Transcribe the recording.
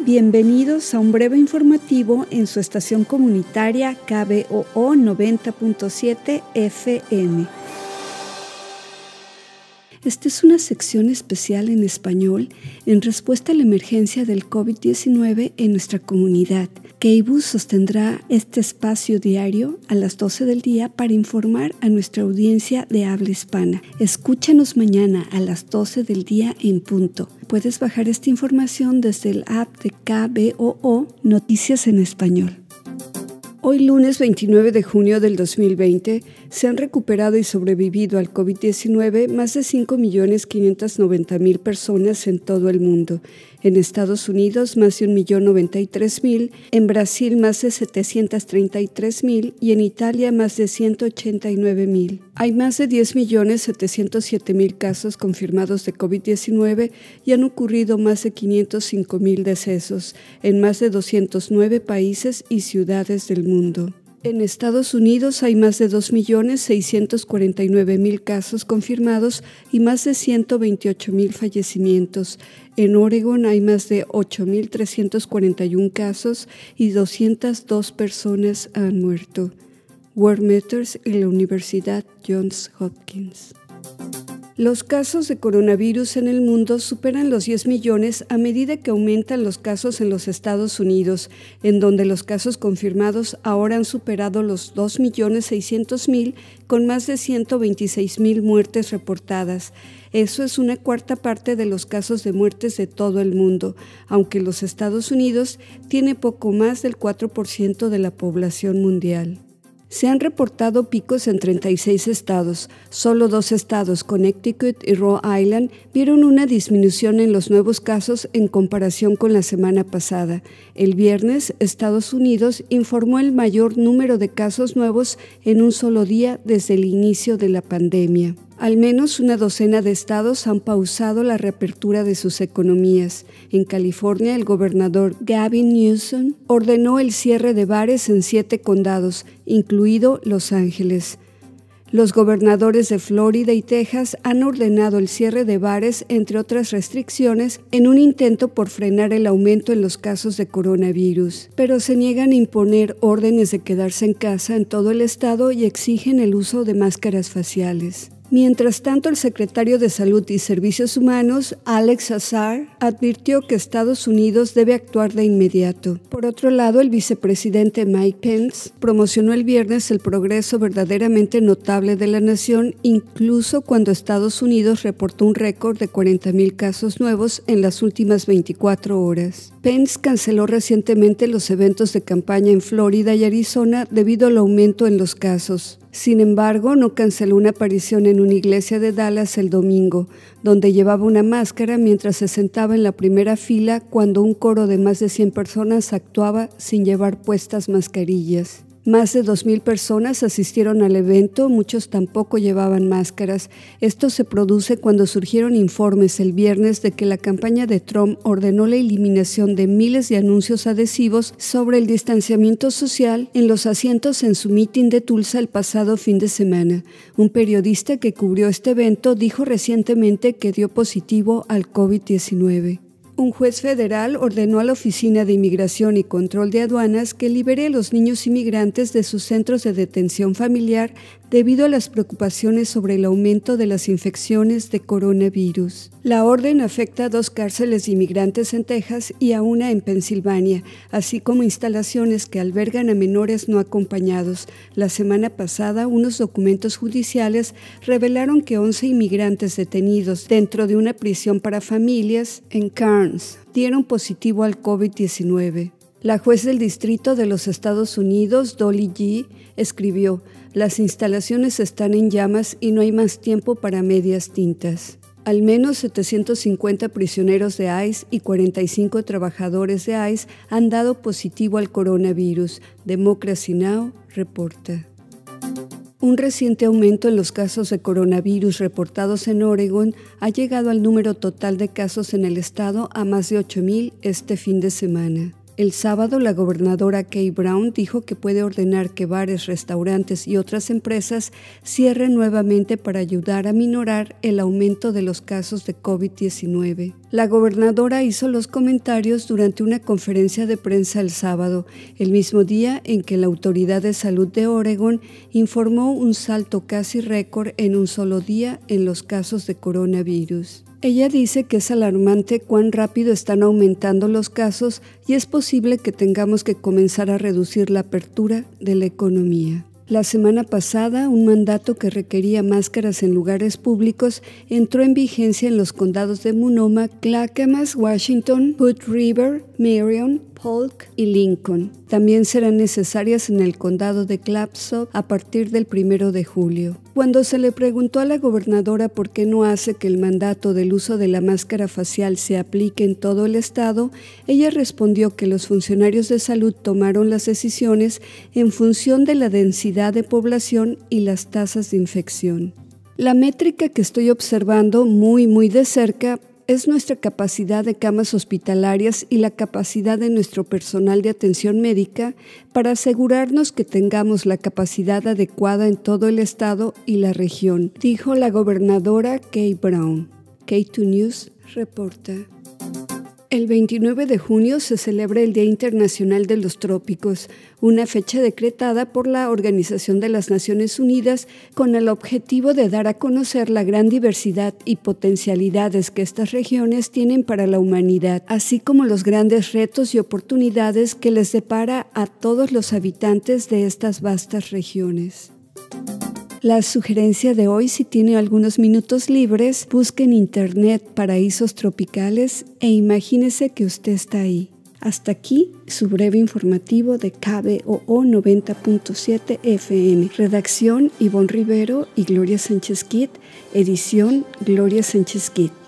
Bienvenidos a un breve informativo en su estación comunitaria KBOO 90.7 FM. Esta es una sección especial en español en respuesta a la emergencia del COVID-19 en nuestra comunidad. KBOO sostendrá este espacio diario a las 12 del día para informar a nuestra audiencia de habla hispana. Escúchanos mañana a las 12 del día en punto. Puedes bajar esta información desde el app de KBOO Noticias en Español. Hoy lunes 29 de junio del 2020 se han recuperado y sobrevivido al COVID-19 más de 5.590.000 personas en todo el mundo. En Estados Unidos más de 1.093.000, en Brasil más de 733.000 y en Italia más de 189.000. Hay más de 10.707.000 casos confirmados de COVID-19 y han ocurrido más de 505.000 decesos en más de 209 países y ciudades del mundo. En Estados Unidos hay más de 2.649.000 casos confirmados y más de 128.000 fallecimientos. En Oregon hay más de 8.341 casos y 202 personas han muerto. World Matters y la Universidad Johns Hopkins. Los casos de coronavirus en el mundo superan los 10 millones a medida que aumentan los casos en los Estados Unidos, en donde los casos confirmados ahora han superado los 2.600.000 con más de 126.000 muertes reportadas. Eso es una cuarta parte de los casos de muertes de todo el mundo, aunque los Estados Unidos tiene poco más del 4% de la población mundial. Se han reportado picos en 36 estados. Solo 2 estados, Connecticut y Rhode Island, vieron una disminución en los nuevos casos en comparación con la semana pasada. El viernes, Estados Unidos informó el mayor número de casos nuevos en un solo día desde el inicio de la pandemia. Al menos una docena de estados han pausado la reapertura de sus economías. En California, el gobernador Gavin Newsom ordenó el cierre de bares en 7 condados, incluido Los Ángeles. Los gobernadores de Florida y Texas han ordenado el cierre de bares, entre otras restricciones, en un intento por frenar el aumento en los casos de coronavirus. Pero se niegan a imponer órdenes de quedarse en casa en todo el estado y exigen el uso de máscaras faciales. Mientras tanto, el secretario de Salud y Servicios Humanos, Alex Azar, advirtió que Estados Unidos debe actuar de inmediato. Por otro lado, el vicepresidente Mike Pence promocionó el viernes el progreso verdaderamente notable de la nación, incluso cuando Estados Unidos reportó un récord de 40.000 casos nuevos en las últimas 24 horas. Pence canceló recientemente los eventos de campaña en Florida y Arizona debido al aumento en los casos. Sin embargo, no canceló una aparición en una iglesia de Dallas el domingo, donde llevaba una máscara mientras se sentaba en la primera fila cuando un coro de más de 100 personas actuaba sin llevar puestas mascarillas. Más de 2.000 personas asistieron al evento, muchos tampoco llevaban máscaras. Esto se produce cuando surgieron informes el viernes de que la campaña de Trump ordenó la eliminación de miles de anuncios adhesivos sobre el distanciamiento social en los asientos en su mitin de Tulsa el pasado fin de semana. Un periodista que cubrió este evento dijo recientemente que dio positivo al COVID-19. Un juez federal ordenó a la Oficina de Inmigración y Control de Aduanas que libere a los niños inmigrantes de sus centros de detención familiar debido a las preocupaciones sobre el aumento de las infecciones de coronavirus. La orden afecta a 2 cárceles de inmigrantes en Texas y a una en Pensilvania, así como instalaciones que albergan a menores no acompañados. La semana pasada, unos documentos judiciales revelaron que 11 inmigrantes detenidos dentro de una prisión para familias en Cairns dieron positivo al COVID-19. La juez del Distrito de los Estados Unidos, Dolly G., escribió: «Las instalaciones están en llamas y no hay más tiempo para medias tintas». Al menos 750 prisioneros de ICE y 45 trabajadores de ICE han dado positivo al coronavirus. Democracy Now! Reporta. Un reciente aumento en los casos de coronavirus reportados en Oregon ha llegado al número total de casos en el estado a más de 8.000 este fin de semana. El sábado, la gobernadora Kay Brown dijo que puede ordenar que bares, restaurantes y otras empresas cierren nuevamente para ayudar a minorar el aumento de los casos de COVID-19. La gobernadora hizo los comentarios durante una conferencia de prensa el sábado, el mismo día en que la Autoridad de Salud de Oregon informó un salto casi récord en un solo día en los casos de coronavirus. Ella dice que es alarmante cuán rápido están aumentando los casos y es posible que tengamos que comenzar a reducir la apertura de la economía. La semana pasada, un mandato que requería máscaras en lugares públicos entró en vigencia en los condados de Multnomah, Clackamas, Washington, Hood River, Marion, Polk y Lincoln. También serán necesarias en el condado de Clatsop a partir del 1 de julio. Cuando se le preguntó a la gobernadora por qué no hace que el mandato del uso de la máscara facial se aplique en todo el estado, ella respondió que los funcionarios de salud tomaron las decisiones en función de la densidad de población y las tasas de infección. La métrica que estoy observando muy de cerca es nuestra capacidad de camas hospitalarias y la capacidad de nuestro personal de atención médica para asegurarnos que tengamos la capacidad adecuada en todo el estado y la región, dijo la gobernadora Kay Brown. K2 News reporta. El 29 de junio se celebra el Día Internacional de los Trópicos, una fecha decretada por la Organización de las Naciones Unidas con el objetivo de dar a conocer la gran diversidad y potencialidades que estas regiones tienen para la humanidad, así como los grandes retos y oportunidades que les depara a todos los habitantes de estas vastas regiones. La sugerencia de hoy, si tiene algunos minutos libres, busque en internet paraísos tropicales e imagínese que usted está ahí. Hasta aquí su breve informativo de KBOO 90.7 FM. Redacción Ivonne Rivero y Gloria Sánchez Kitt. Edición Gloria Sánchez Kitt.